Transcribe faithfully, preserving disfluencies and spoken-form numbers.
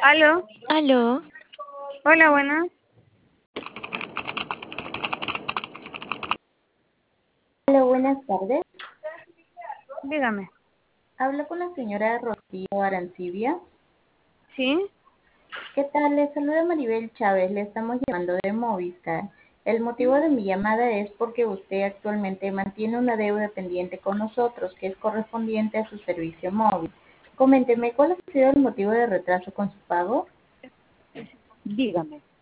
Aló, Aló, hola, buenas. Hola, buenas tardes. Dígame. Hablo con la señora Rocío Arancibia. ¿Sí? ¿Qué tal? Le saluda Maribel Chávez. Le estamos llamando de Movistar. El motivo de mi llamada es porque usted actualmente mantiene una deuda pendiente con nosotros que es correspondiente a su servicio móvil. Coménteme, ¿cuál ha sido el motivo de retraso con su pago? Dígame.